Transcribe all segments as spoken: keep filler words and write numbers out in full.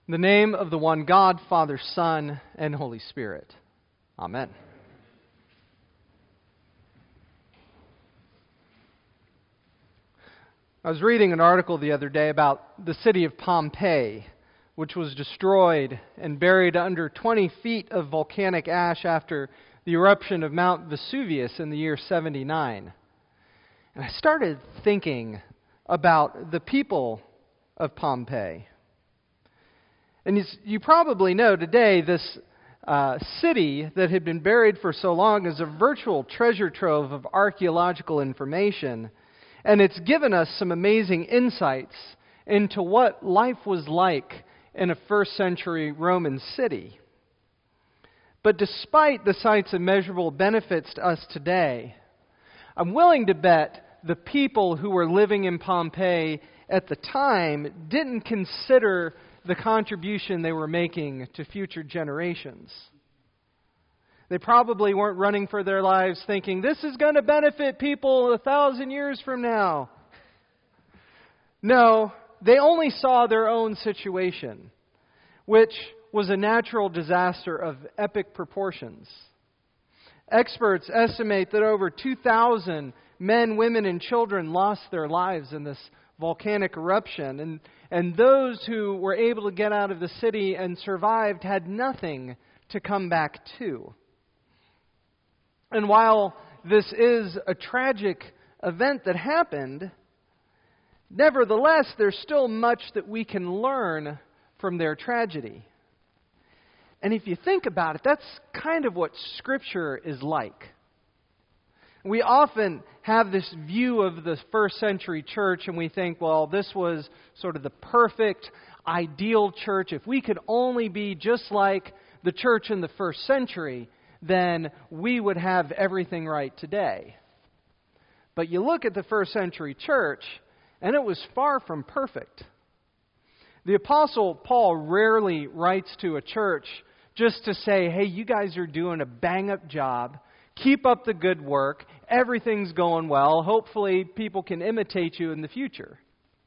In the name of the one God, Father, Son, and Holy Spirit. Amen. I was reading an article the other day about the city of Pompeii, which was destroyed and buried under twenty feet of volcanic ash after the eruption of Mount Vesuvius in the year seventy-nine. And I started thinking about the people of Pompeii. And you, you probably know today this uh, city that had been buried for so long is a virtual treasure trove of archaeological information. And it's given us some amazing insights into what life was like in a first century Roman city. But despite the site's immeasurable benefits to us today, I'm willing to bet the people who were living in Pompeii at the time didn't consider the contribution they were making to future generations. They probably weren't running for their lives thinking, this is going to benefit people a thousand years from now. No, they only saw their own situation, which was a natural disaster of epic proportions. Experts estimate that over two thousand men, women, and children lost their lives in this volcanic eruption, and, and those who were able to get out of the city and survived had nothing to come back to. And while this is a tragic event that happened, nevertheless, there's still much that we can learn from their tragedy. And if you think about it, that's kind of what Scripture is like. We often have this view of the first century church and we think, well, this was sort of the perfect, ideal church. If we could only be just like the church in the first century, then we would have everything right today. But you look at the first century church, and it was far from perfect. The Apostle Paul rarely writes to a church just to say, hey, you guys are doing a bang-up job. Keep up the good work. Everything's going well. Hopefully people can imitate you in the future.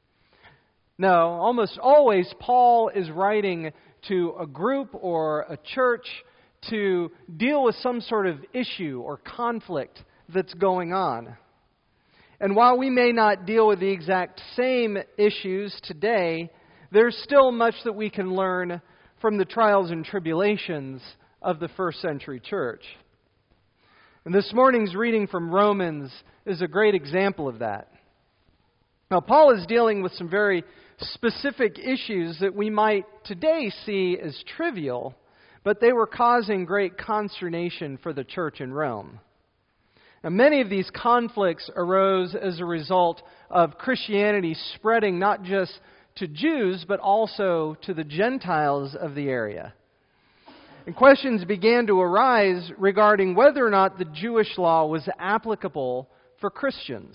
No, almost always Paul is writing to a group or a church to deal with some sort of issue or conflict that's going on. And while we may not deal with the exact same issues today, there's still much that we can learn from the trials and tribulations of the first century church. And this morning's reading from Romans is a great example of that. Now, Paul is dealing with some very specific issues that we might today see as trivial, but they were causing great consternation for the church in Rome. Now, many of these conflicts arose as a result of Christianity spreading not just to Jews, but also to the Gentiles of the area. And questions began to arise regarding whether or not the Jewish law was applicable for Christians.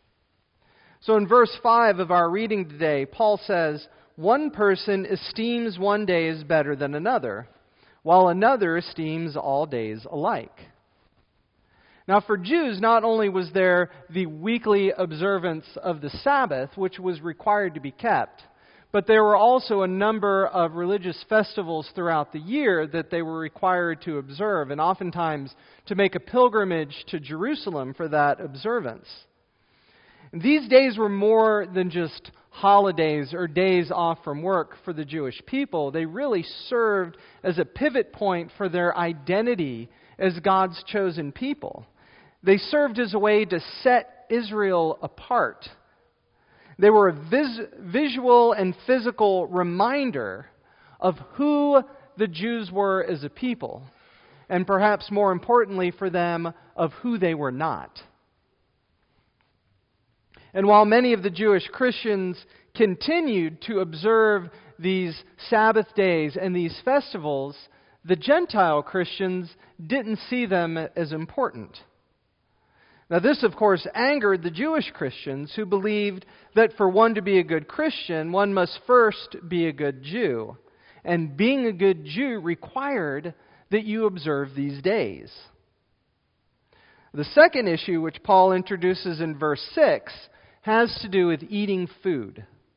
So in verse five of our reading today, Paul says, one person esteems one day as better than another, while another esteems all days alike. Now for Jews, not only was there the weekly observance of the Sabbath, which was required to be kept, but there were also a number of religious festivals throughout the year that they were required to observe, and oftentimes to make a pilgrimage to Jerusalem for that observance. And these days were more than just holidays or days off from work for the Jewish people. They really served as a pivot point for their identity as God's chosen people. They served as a way to set Israel apart. They were a vis- visual and physical reminder of who the Jews were as a people, and perhaps more importantly for them, of who they were not. And while many of the Jewish Christians continued to observe these Sabbath days and these festivals, the Gentile Christians didn't see them as important. Now this, of course, angered the Jewish Christians who believed that for one to be a good Christian, one must first be a good Jew. And being a good Jew required that you observe these days. The second issue which Paul introduces in verse six has to do with eating food.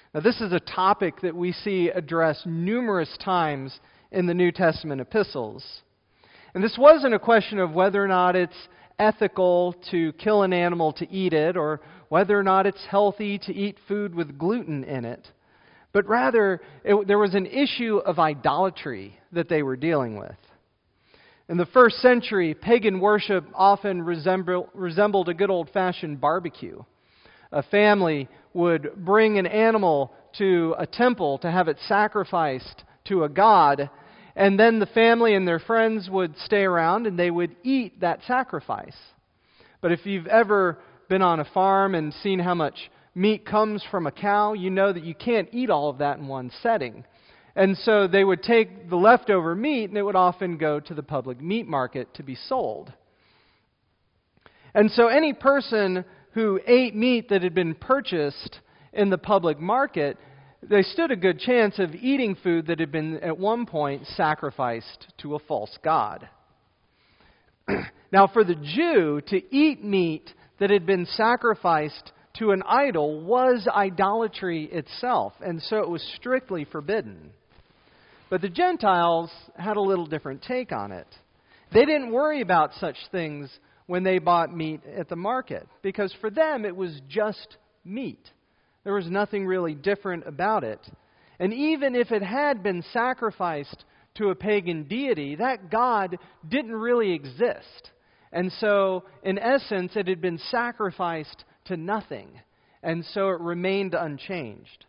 Now, this is a topic that we see addressed numerous times in the New Testament epistles. And this wasn't a question of whether or not it's ethical to kill an animal to eat it, or whether or not it's healthy to eat food with gluten in it. But rather, it, there was an issue of idolatry that they were dealing with. In the first century, pagan worship often resemble, resembled a good old-fashioned barbecue. A family would bring an animal to a temple to have it sacrificed to a god, and then the family and their friends would stay around and they would eat that sacrifice. But if you've ever been on a farm and seen how much meat comes from a cow, you know that you can't eat all of that in one setting. And so they would take the leftover meat and it would often go to the public meat market to be sold. And so any person who ate meat that had been purchased in the public market, they stood a good chance of eating food that had been at one point sacrificed to a false god. Now, for the Jew, to eat meat that had been sacrificed to an idol was idolatry itself, and so it was strictly forbidden. But the Gentiles had a little different take on it. They didn't worry about such things when they bought meat at the market, because for them it was just meat. There was nothing really different about it. And even if it had been sacrificed to a pagan deity, that god didn't really exist. And so, in essence, it had been sacrificed to nothing. And so it remained unchanged.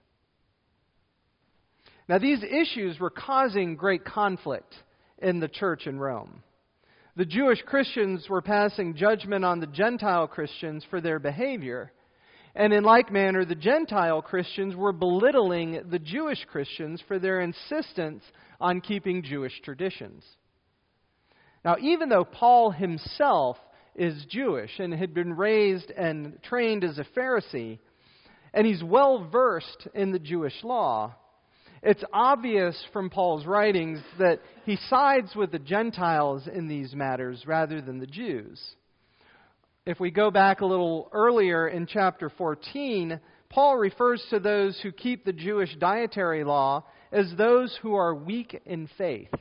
Now, these issues were causing great conflict in the church in Rome. The Jewish Christians were passing judgment on the Gentile Christians for their behavior. And in like manner, the Gentile Christians were belittling the Jewish Christians for their insistence on keeping Jewish traditions. Now, even though Paul himself is Jewish and had been raised and trained as a Pharisee, and he's well versed in the Jewish law, it's obvious from Paul's writings that he sides with the Gentiles in these matters rather than the Jews. If we go back a little earlier in chapter fourteen, Paul refers to those who keep the Jewish dietary law as those who are weak in faith.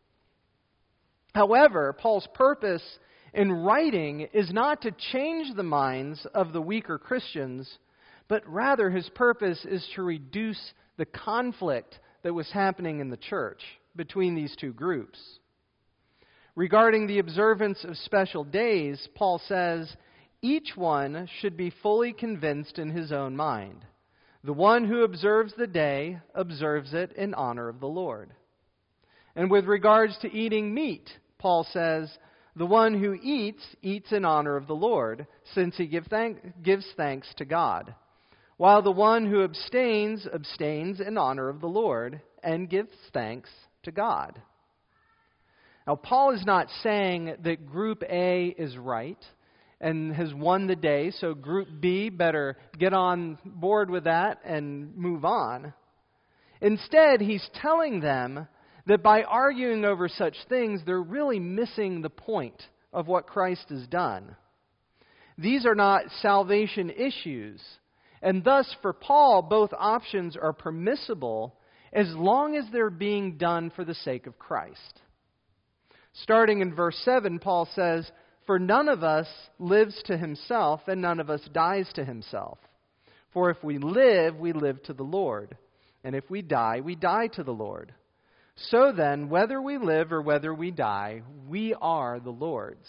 However, Paul's purpose in writing is not to change the minds of the weaker Christians, but rather his purpose is to reduce the conflict that was happening in the church between these two groups. Regarding the observance of special days, Paul says, each one should be fully convinced in his own mind. The one who observes the day observes it in honor of the Lord. And with regards to eating meat, Paul says, the one who eats, eats in honor of the Lord, since he give thank- gives thanks to God. While the one who abstains, abstains in honor of the Lord, and gives thanks to God. Now, Paul is not saying that Group A is right and has won the day, so Group B better get on board with that and move on. Instead, he's telling them that by arguing over such things, they're really missing the point of what Christ has done. These are not salvation issues, and thus for Paul, both options are permissible as long as they're being done for the sake of Christ. Starting in verse seven, Paul says, "For none of us lives to himself, and none of us dies to himself. For if we live, we live to the Lord. And if we die, we die to the Lord. So then, whether we live or whether we die, we are the Lord's."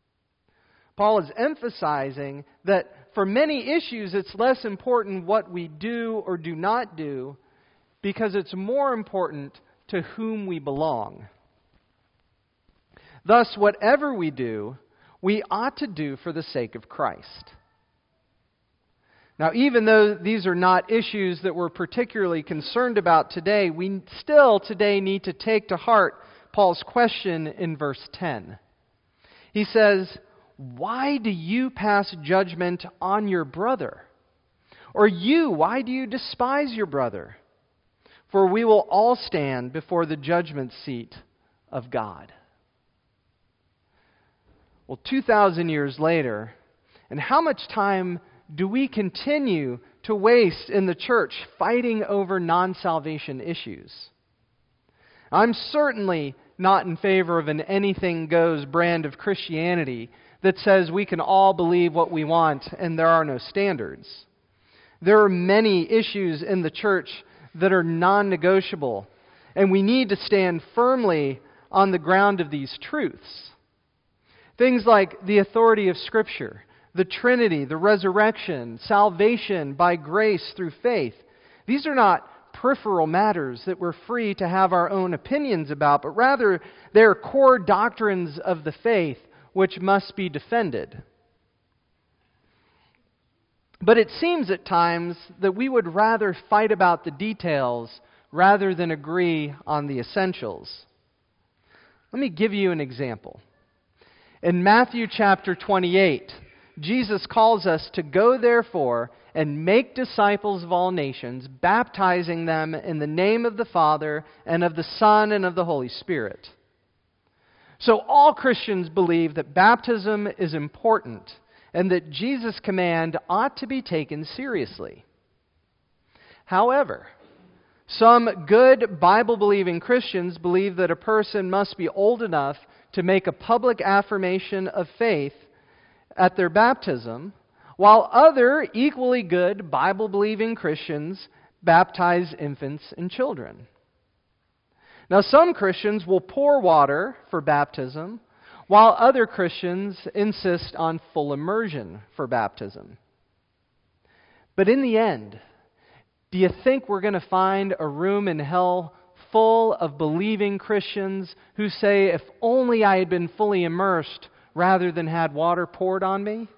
Paul is emphasizing that for many issues, it's less important what we do or do not do, because it's more important to whom we belong. Thus, whatever we do, we ought to do for the sake of Christ. Now, even though these are not issues that we're particularly concerned about today, we still today need to take to heart Paul's question in verse ten. He says, "Why do you pass judgment on your brother? Or you, why do you despise your brother? For we will all stand before the judgment seat of God." Well, two thousand years later, and how much time do we continue to waste in the church fighting over non-salvation issues. I'm certainly not in favor of an anything-goes brand of Christianity that says we can all believe what we want and there are no standards. There are many issues in the church that are non-negotiable, and we need to stand firmly on the ground of these truths. Things like the authority of Scripture, the Trinity, the resurrection, salvation by grace through faith. These are not peripheral matters that we're free to have our own opinions about, but rather they're core doctrines of the faith which must be defended. But it seems at times that we would rather fight about the details rather than agree on the essentials. Let me give you an example. In Matthew chapter twenty-eight, Jesus calls us to go therefore and make disciples of all nations, baptizing them in the name of the Father and of the Son and of the Holy Spirit. So all Christians believe that baptism is important and that Jesus' command ought to be taken seriously. However, some good Bible-believing Christians believe that a person must be old enough to make a public affirmation of faith at their baptism, while other equally good Bible-believing Christians baptize infants and children. Now, some Christians will pour water for baptism, while other Christians insist on full immersion for baptism. But in the end, do you think we're going to find a room in hell full of believing Christians who say, if only I had been fully immersed rather than had water poured on me?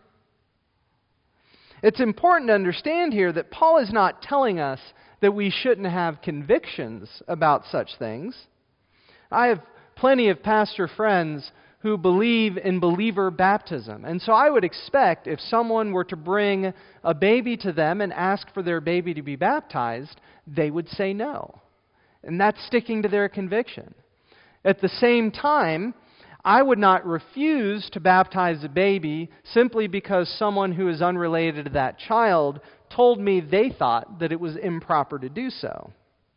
It's important to understand here that Paul is not telling us that we shouldn't have convictions about such things. I have plenty of pastor friends who believe in believer baptism. And so I would expect if someone were to bring a baby to them and ask for their baby to be baptized, they would say no. And that's sticking to their conviction. At the same time, I would not refuse to baptize a baby simply because someone who is unrelated to that child told me they thought that it was improper to do so.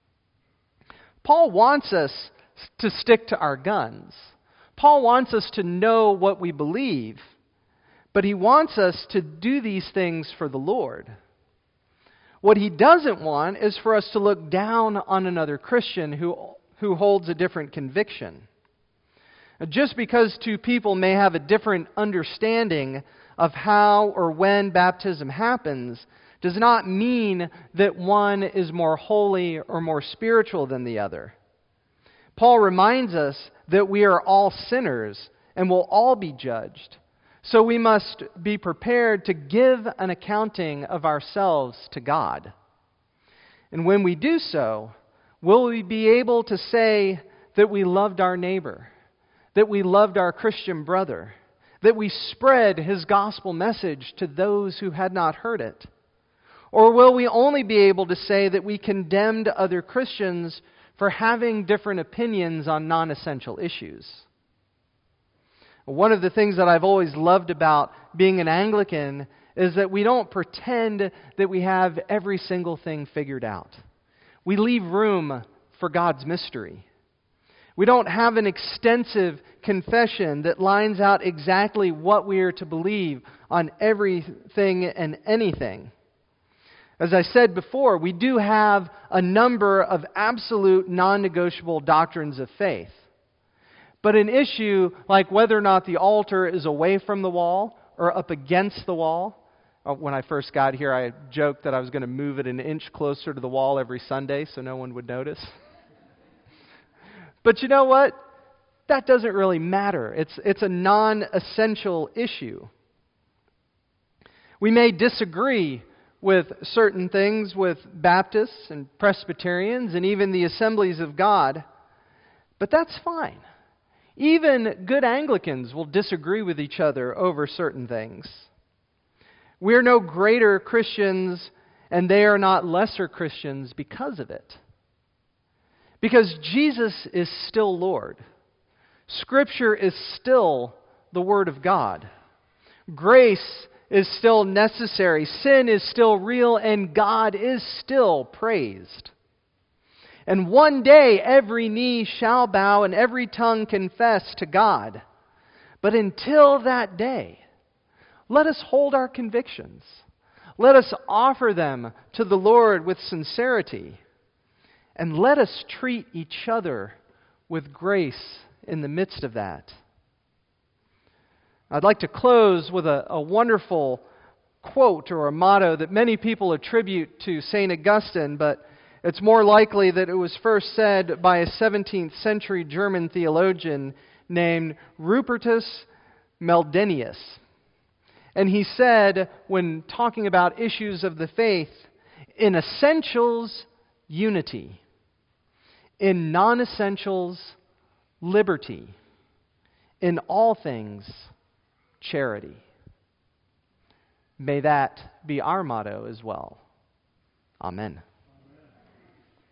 Paul wants us to stick to our guns. Paul wants us to know what we believe, but he wants us to do these things for the Lord. What he doesn't want is for us to look down on another Christian who, who holds a different conviction. Just because two people may have a different understanding of how or when baptism happens does not mean that one is more holy or more spiritual than the other. Paul reminds us that we are all sinners and will all be judged. So we must be prepared to give an accounting of ourselves to God. And when we do so, will we be able to say that we loved our neighbor, that we loved our Christian brother, that we spread his gospel message to those who had not heard it? Or will we only be able to say that we condemned other Christians for having different opinions on non-essential issues? One of the things that I've always loved about being an Anglican is that we don't pretend that we have every single thing figured out. We leave room for God's mystery. We don't have an extensive confession that lines out exactly what we are to believe on everything and anything. As I said before, we do have a number of absolute non-negotiable doctrines of faith. But an issue like whether or not the altar is away from the wall or up against the wall, when I first got here, I joked that I was going to move it an inch closer to the wall every Sunday so no one would notice. But you know what? That doesn't really matter. It's, it's a non-essential issue. We may disagree with certain things with Baptists and Presbyterians and even the Assemblies of God, but that's fine. Even good Anglicans will disagree with each other over certain things. We're no greater Christians and they are not lesser Christians because of it. Because Jesus is still Lord. Scripture is still the Word of God. Grace is still necessary, sin is still real, and God is still praised. And one day every knee shall bow and every tongue confess to God. But until that day, let us hold our convictions. Let us offer them to the Lord with sincerity. And let us treat each other with grace in the midst of that. I'd like to close with a, a wonderful quote or a motto that many people attribute to Saint Augustine, but it's more likely that it was first said by a seventeenth century German theologian named Rupertus Meldenius. And he said, when talking about issues of the faith, in essentials, unity. In non-essentials, liberty. In all things, charity. May that be our motto as well. Amen.